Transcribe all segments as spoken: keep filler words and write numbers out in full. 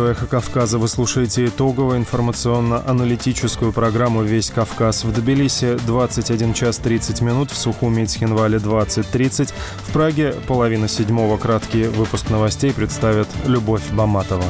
«Эхо Кавказа». Вы слушаете итоговую информационно-аналитическую программу «Весь Кавказ». В Тбилиси двадцать один час тридцать минут, в Сухуми и Цхинвале двадцать тридцать. В Праге половина седьмого. Краткий выпуск новостей представит Любовь Баматова.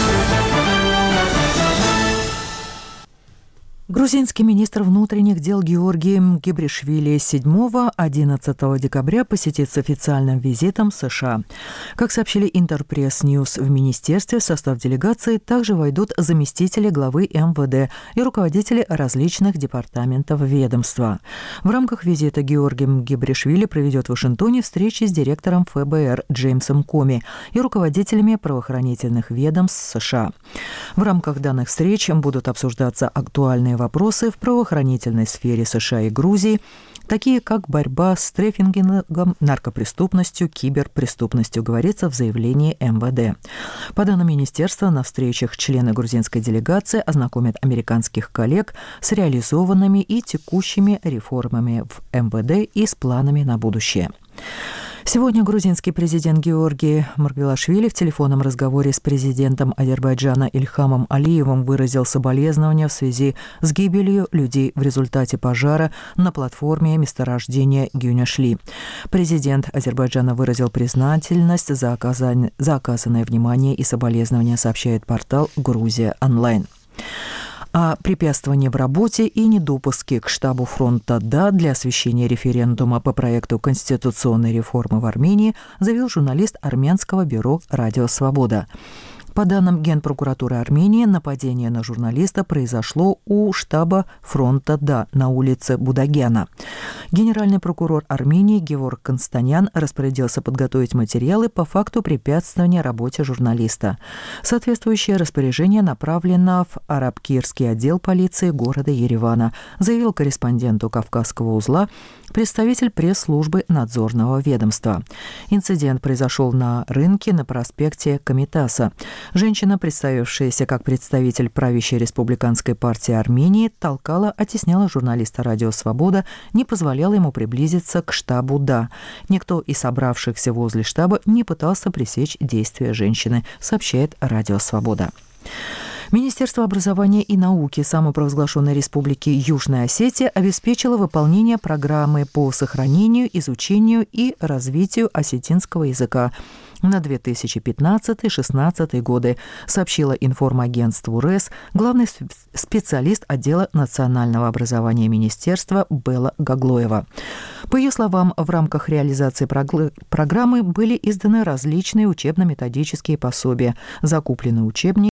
Грузинский министр внутренних дел Георгий Гебришвили седьмого-одиннадцатого декабря посетит с официальным визитом США. Как сообщили Интерпресс Ньюс, в министерстве в состав делегации также войдут заместители главы эм вэ дэ и руководители различных департаментов ведомства. В рамках визита Георгий Гебришвили проведет в Вашингтоне встречи с директором эф бэ эр Джеймсом Коми и руководителями правоохранительных ведомств США. В рамках данных встреч будут обсуждаться актуальные вопросы в правоохранительной сфере США и Грузии, такие как борьба с трафикингом, наркопреступностью, киберпреступностью, говорится в заявлении эм вэ дэ. По данным министерства, на встречах члены грузинской делегации ознакомят американских коллег с реализованными и текущими реформами в эм вэ дэ и с планами на будущее. Сегодня грузинский президент Георгий Маргвелашвили в телефонном разговоре с президентом Азербайджана Ильхамом Алиевым выразил соболезнования в связи с гибелью людей в результате пожара на платформе месторождения Гюняшли. Президент Азербайджана выразил признательность за оказание, за оказанное внимание и соболезнования, сообщает портал «Грузия онлайн». О препятствовании в работе и недопуске к штабу фронта «Да» для освещения референдума по проекту конституционной реформы в Армении заявил журналист армянского бюро «Радио Свобода». По данным Генпрокуратуры Армении, нападение на журналиста произошло у штаба фронта «Да» на улице Будагяна. Генеральный прокурор Армении Геворг Констанян распорядился подготовить материалы по факту препятствования работе журналиста. Соответствующее распоряжение направлено в Арабкирский отдел полиции города Еревана, заявил корреспонденту Кавказского узла представитель пресс-службы надзорного ведомства. Инцидент произошел на рынке на проспекте Комитаса. Женщина, представившаяся как представитель правящей республиканской партии Армении, толкала, оттесняла журналиста «Радио Свобода», не позволяла ему приблизиться к штабу «Да». Никто из собравшихся возле штаба не пытался пресечь действия женщины, сообщает «Радио Свобода». Министерство образования и науки самопровозглашенной республики Южная Осетия обеспечило выполнение программы по сохранению, изучению и развитию осетинского языка на две тысячи пятнадцатый — две тысячи шестнадцатый годы, сообщила информагентству РЭС главный специалист отдела национального образования министерства Белла Гаглоева. По ее словам, в рамках реализации программы были изданы различные учебно-методические пособия, закуплены учебники,